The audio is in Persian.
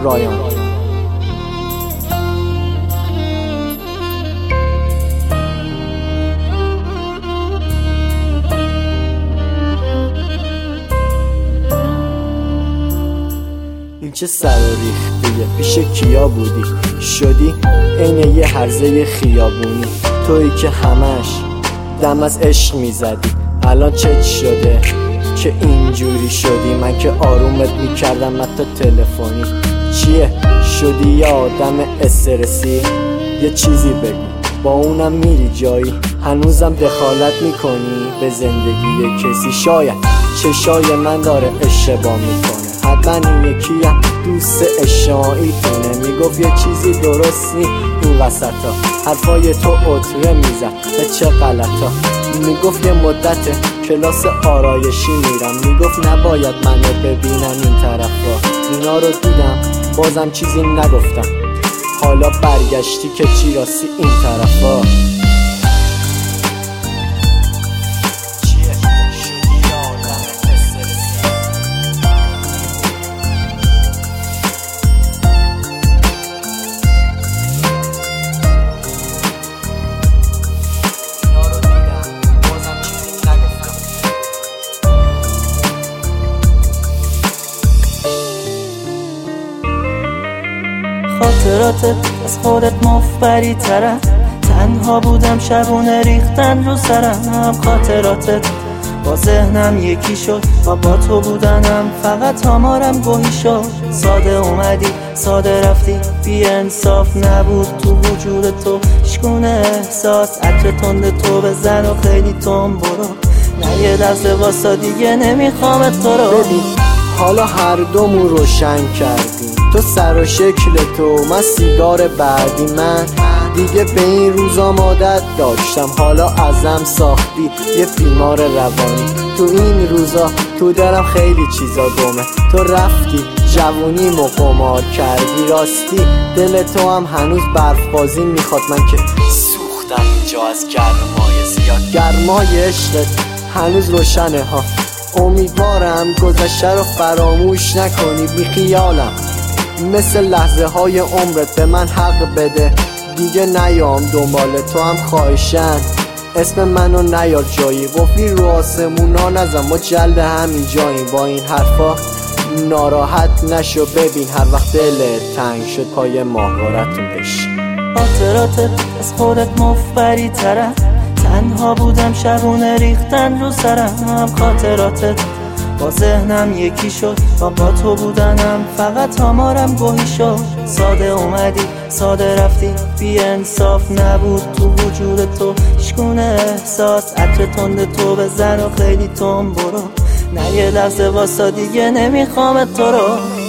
رایان. این چه سر ریختیه، پیش کیا بودی؟ شدی عین یه هرزه خیابونی، تویی که همش دم از عشق میزدی. الان چه شده که اینجوری شدی؟ من که آرومت میکردم حتی تلفنی. چیه شدی یه آدم استرسی؟ یه چیزی بگو، با اونم میری جایی؟ هنوزم دخالت میکنی به زندگی کسی؟ شاید چشای من داره اشتباه میکنه، حتما این یکیم دوست اجتماعی تونه. میگفت یه چیزی درست نی این وسطا، حرفای تو عطره میزد به چه غلطا. میگفت یه مدت کلاس آرایشی میرم، میگفت نباید منو ببینن این طرفا. اینا رو دیدم بازم چیزی نگفتم، حالا برگشتی که چی راستی این طرفا. خاطراتت از خودت مفبری ترم، تنها بودم شبونه ریختن رو سرم. خاطراتت با ذهنم یکی شد و با تو بودنم فقط آمارم گوهی شد. ساده اومدی ساده رفتی، بی انصاف نبود تو وجود تو شکونه احساس. عطر تند تو بزن و خیلی تون برو، نه یه لحظه واسا دیگه نمیخوام تو رو. ببین حالا هر دومون روشن کردیم، تو سر و شکل تو، من سیگار بعدی. من دیگه به این روزا عادت داشتم، حالا ازم ساختی یه بیمار روانی. تو این روزا تو دلم خیلی چیزا گمه، تو رفتی جوونیمو قمار کردی. راستی دل تو هم هنوز برف بازی میخواد، من که سوختم اینجا از گرمای زیاد. گرمای عشقت هنوز روشنه ها، امیدوارم گذشته رو فراموش نکنی. بی خیالم مثل لحظه های عمرت، به من حق بده دیگه نیام دنبال تو هم خواهشن. اسم منو نیار جایی، قفلی رو آسمونا نزن، ما جلد همین جاییم. با این حرفا ناراحت نشو، ببین هر وقت دلت تنگ شد پای ماهوارتون بشی. خاطراتت از خودت مفبری ترم، تنها بودم شبونه ریختن رو سرم. خاطراتت با ذهنم یکی شد و با تو بودنم فقط آمارم گوهی شد. ساده اومدی ساده رفتی، بی انصاف نبود تو وجود تو شکونه احساس. عطر تند تو بزن و خیلی تون برو، نه یه لحظه واسا دیگه نمیخوام تو رو.